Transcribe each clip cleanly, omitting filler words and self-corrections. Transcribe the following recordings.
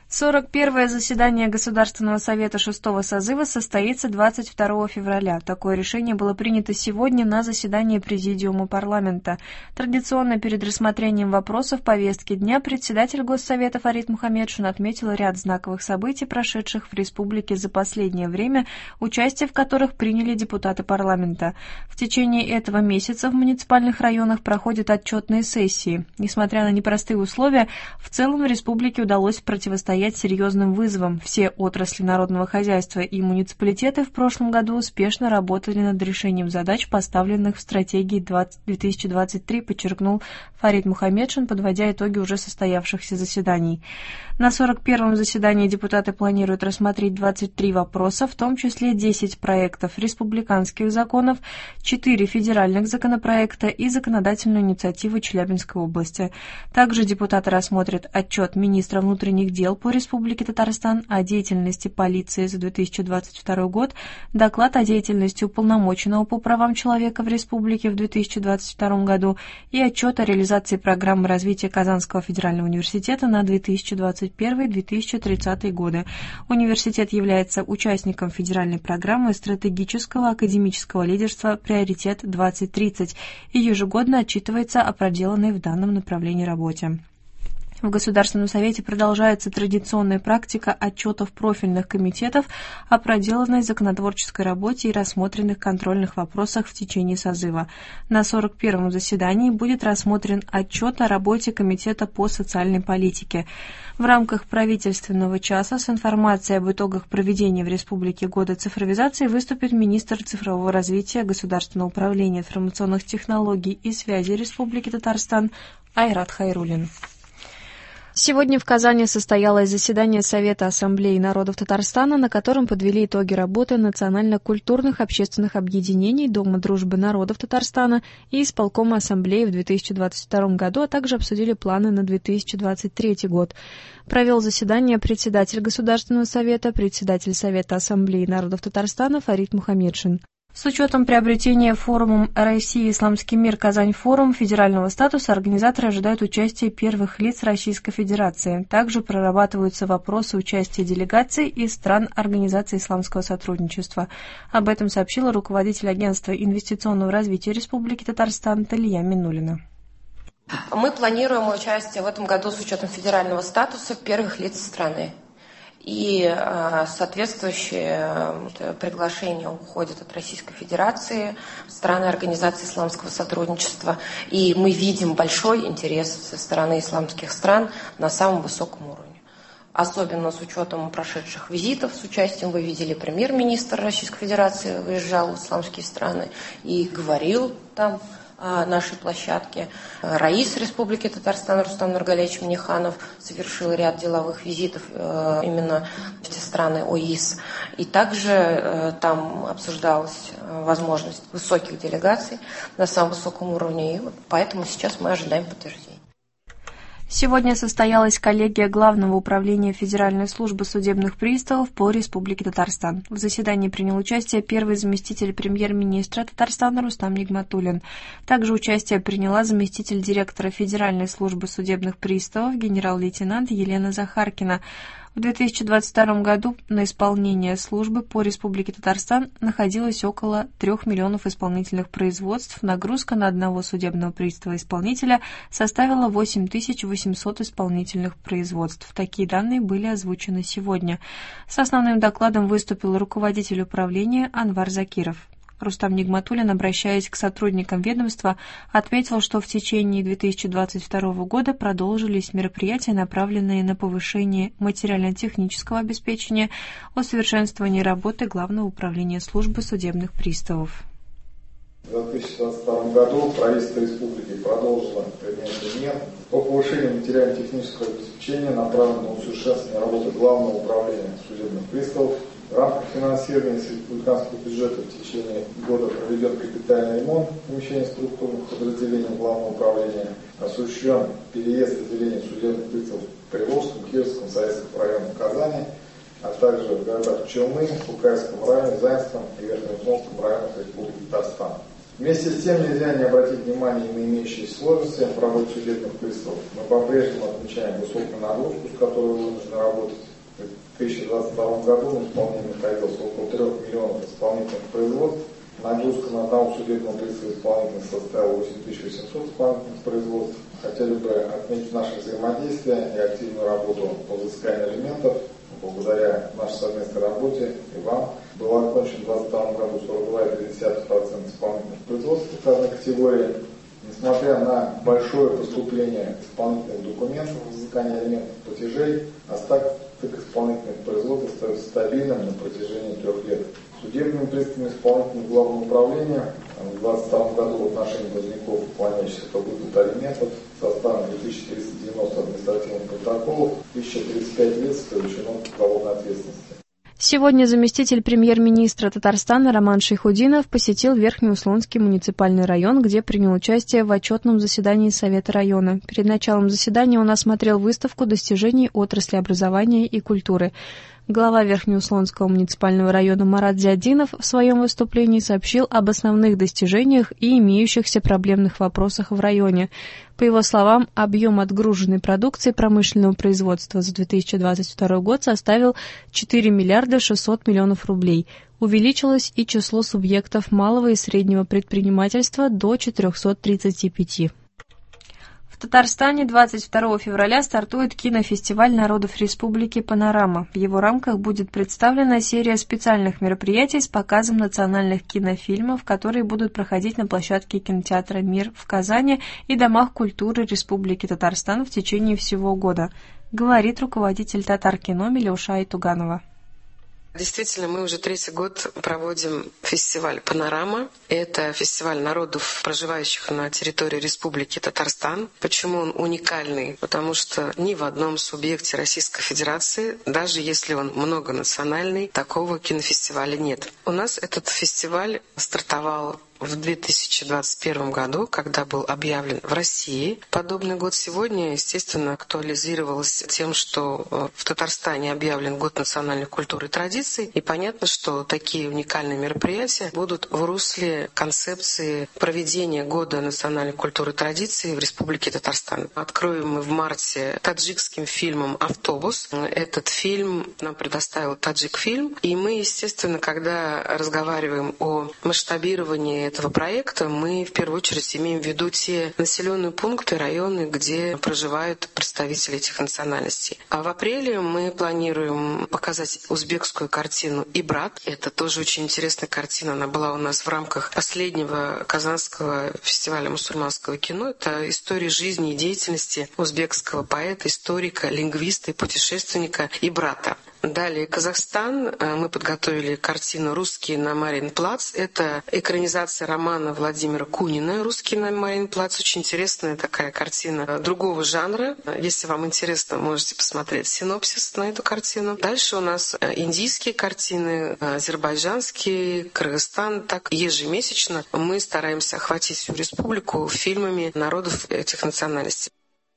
41-е заседание Государственного совета 6-го созыва состоится 22 февраля. Такое решение было принято сегодня на заседании Президиума парламента. Традиционно перед рассмотрением вопросов повестки дня председатель Госсовета Фарид Мухаммедшин отметил ряд знаковых событий, прошедших в республике за последнее время, участие в которых приняли депутаты парламента. В течение этого месяца в муниципальных районах проходят отчетные сессии. Несмотря на непростые условия, в целом в республике удалось противостоять серьезным вызовам. Все отрасли народного хозяйства и муниципалитеты в прошлом году успешно работали над решением задач, поставленных в стратегии 2023, подчеркнул Фарид Мухаммедшин, подводя итоги уже состоявшихся заседаний. На 41-м заседании депутаты планируют рассмотреть 23 вопроса, в том числе 10 проектов республиканских законов, 4 федеральных законопроекта и законодательную инициативу Челябинской области. Также депутаты рассмотрят отчет министра внутренних дел по Республике Татарстан о деятельности полиции за 2022 год, доклад о деятельности уполномоченного по правам человека в республике в 2022 году и отчет о реализации программы развития Казанского федерального университета на 2021-2030 годы. Университет является участником федеральной программы стратегического академического лидерства «Приоритет-2030» и ежегодно отчитывается о проделанной в данном направлении работе. В Государственном совете продолжается традиционная практика отчетов профильных комитетов о проделанной законотворческой работе и рассмотренных контрольных вопросах в течение созыва. На 41-м заседании будет рассмотрен отчет о работе Комитета по социальной политике. В рамках правительственного часа с информацией об итогах проведения в Республике года цифровизации выступит министр цифрового развития Государственного управления информационных технологий и связи Республики Татарстан Айрат Хайруллин. Сегодня в Казани состоялось заседание Совета Ассамблеи народов Татарстана, на котором подвели итоги работы национально-культурных общественных объединений Дома дружбы народов Татарстана и исполкома Ассамблеи в 2022 году, а также обсудили планы на 2023 год. Провел заседание председатель Государственного совета, председатель Совета Ассамблеи народов Татарстана Фарид Мухаммедшин. С учетом приобретения форумом России «Исламский мир. Казань-форум» федерального статуса организаторы ожидают участия первых лиц Российской Федерации. Также прорабатываются вопросы участия делегаций из стран Организации исламского сотрудничества. Об этом сообщила руководитель Агентства инвестиционного развития Республики Татарстан Талия Минулина. Мы планируем участие в этом году с учетом федерального статуса первых лиц страны. И соответствующие приглашения уходят от Российской Федерации, страны Организации исламского сотрудничества. И мы видим большой интерес со стороны исламских стран на самом высоком уровне. Особенно с учетом прошедших визитов с участием, вы видели, премьер-министр Российской Федерации выезжал в исламские страны и говорил там о нашей площадке. Раис Республики Татарстан Рустам Нургалевич Минниханов совершил ряд деловых визитов именно в те страны ОИС. И также там обсуждалась возможность высоких делегаций на самом высоком уровне. И поэтому сейчас мы ожидаем подтверждения. Сегодня состоялась коллегия Главного управления Федеральной службы судебных приставов по Республике Татарстан. В заседании принял участие первый заместитель премьер-министра Татарстана Рустам Нигматуллин. Также участие приняла заместитель директора Федеральной службы судебных приставов генерал-лейтенант Елена Захаркина. В 2022 году на исполнение службы по Республике Татарстан находилось около 3 миллионов исполнительных производств. Нагрузка на одного судебного пристава-исполнителя составила 8800 исполнительных производств. Такие данные были озвучены сегодня. С основным докладом выступил руководитель управления Анвар Закиров. Рустам Нигматуллин, обращаясь к сотрудникам ведомства, отметил, что в течение 2022 года продолжились мероприятия, направленные на повышение материально-технического обеспечения, усовершенствование работы Главного управления службы судебных приставов. В 2022 году правительство республики продолжило принятие мер по повышению материально-технического обеспечения, направленного на усовершенствование работы Главного управления судебных приставов. В рамках финансирования из республиканского бюджета в течение года проведен капитальный ремонт помещений структурных подразделений Главного управления, осуществлен переезд отделений судебных приставов в Приволжском, Кировском, Советском районах Казани, а также в городах Челны, Тукайском районе, Заинском и Верхнеуфимском районах Республики Татарстан. Вместе с тем нельзя не обратить внимание на имеющиеся сложности в работе судебных приставов. Мы по-прежнему отмечаем высокую нагрузку, с которой вынуждены работать. В 2022 году на исполнение находилось около 3 миллионов исполнительных производств. Нагрузка на одного судебного пристава исполнительных составила 8800 исполнительных производств. Хотели бы отметить наше взаимодействие и активную работу по взысканию алиментов. Благодаря нашей совместной работе и вам было окончено в 2022 году 42,3% исполнительных производств указанной категории. Несмотря на большое поступление исполнительных документов в взыскании алиментов платежей, остаток исполнительных производств остается стабильным на протяжении 3 лет. Судебными приставами исполнительного главного управления в 2022 году в отношении должников, уклоняющихся от выплаты алиментов, составом 2390 административных протоколов, 1035 лиц привлечено к уголовной ответственности. Сегодня заместитель премьер-министра Татарстана Роман Шайхутдинов посетил Верхнеуслонский муниципальный район, где принял участие в отчетном заседании Совета района. Перед началом заседания он осмотрел выставку достижений отрасли образования и культуры. Глава Верхнеуслонского муниципального района Марат Зиаддинов в своем выступлении сообщил об основных достижениях и имеющихся проблемных вопросах в районе. По его словам, объем отгруженной продукции промышленного производства за 2022 год составил 4 миллиарда 600 миллионов рублей. Увеличилось и число субъектов малого и среднего предпринимательства до 435. В Татарстане 22 февраля стартует кинофестиваль народов Республики «Панорама». В его рамках будет представлена серия специальных мероприятий с показом национальных кинофильмов, которые будут проходить на площадке кинотеатра «Мир» в Казани и домах культуры Республики Татарстан в течение всего года, говорит руководитель Татар-кино Милюша Айтуганова. Действительно, мы уже 3-й год проводим фестиваль «Панорама». Это фестиваль народов, проживающих на территории Республики Татарстан. Почему он уникальный? Потому что ни в одном субъекте Российской Федерации, даже если он многонациональный, такого кинофестиваля нет. У нас этот фестиваль стартовал в 2021 году, когда был объявлен в России подобный год. Сегодня, естественно, актуализировалось тем, что в Татарстане объявлен Год национальной культуры и традиций. И понятно, что такие уникальные мероприятия будут в русле концепции проведения Года национальной культуры и традиций в Республике Татарстан. Откроем мы в марте таджикским фильмом «Автобус». Этот фильм нам предоставил Таджикфильм. И мы, естественно, когда разговариваем о масштабировании этого проекта, мы в первую очередь имеем в виду те населенные пункты, районы, где проживают представители этих национальностей. А в апреле мы планируем показать узбекскую картину «Ибрат». Это тоже очень интересная картина. Она была у нас в рамках последнего Казанского фестиваля мусульманского кино. Это история жизни и деятельности узбекского поэта, историка, лингвиста и путешественника Ибрата. Далее Казахстан. Мы подготовили картину «Русские на Мариенплац». Это экранизация романа Владимира Кунина «Русские на Мариенплац». Очень интересная такая картина другого жанра. Если вам интересно, можете посмотреть синопсис на эту картину. Дальше у нас индийские картины, азербайджанские, Кыргызстан. Так ежемесячно мы стараемся охватить всю республику фильмами народов этих национальностей.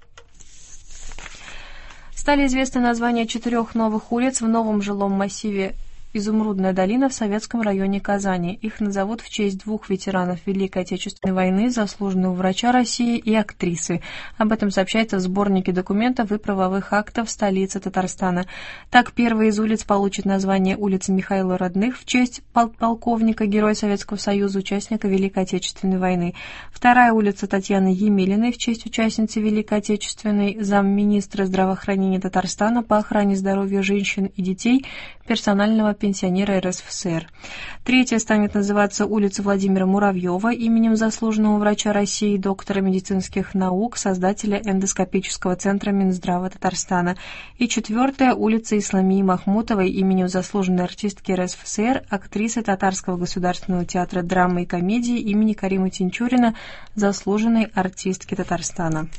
Стали известны названия 4 новых улиц в новом жилом массиве «Изумрудная долина» в Советском районе Казани. Их назовут в честь 2 ветеранов Великой Отечественной войны, заслуженного врача России и актрисы. Об этом сообщается в сборнике документов и правовых актов столицы Татарстана. Так, первая из улиц получит название улица Михаила Родных в честь полковника, Героя Советского Союза, участника Великой Отечественной войны. Вторая улица Татьяны Емелиной в честь участницы Великой Отечественной, замминистра здравоохранения Татарстана по охране здоровья женщин и детей, персонального пенсионера РСФСР. Третья станет называться улица Владимира Муравьева именем заслуженного врача России, доктора медицинских наук, создателя эндоскопического центра Минздрава Татарстана. И 4-я улица Исламии Махмутовой именем заслуженной артистки РСФСР, актрисы Татарского государственного театра драмы и комедии имени Каримы Тинчурина, заслуженной артистки Татарстана.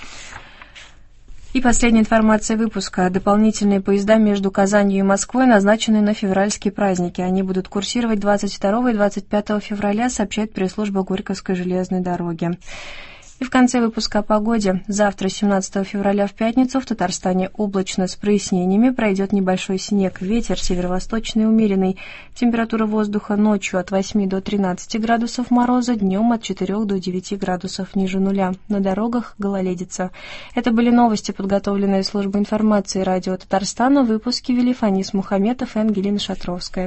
И последняя информация выпуска. Дополнительные поезда между Казанью и Москвой назначены на февральские праздники. Они будут курсировать 22 и 25 февраля, сообщает пресс-служба Горьковской железной дороги. И в конце выпуска о погоде. Завтра, 17 февраля в пятницу, в Татарстане облачно с прояснениями, пройдет небольшой снег, ветер северо-восточный умеренный. Температура воздуха ночью от 8 до 13 градусов мороза, днем от 4 до 9 градусов ниже нуля. На дорогах гололедица. Это были новости, подготовленные службой информации радио Татарстана. В выпуске вели Фанис Мухаметов и Ангелина Шатровская.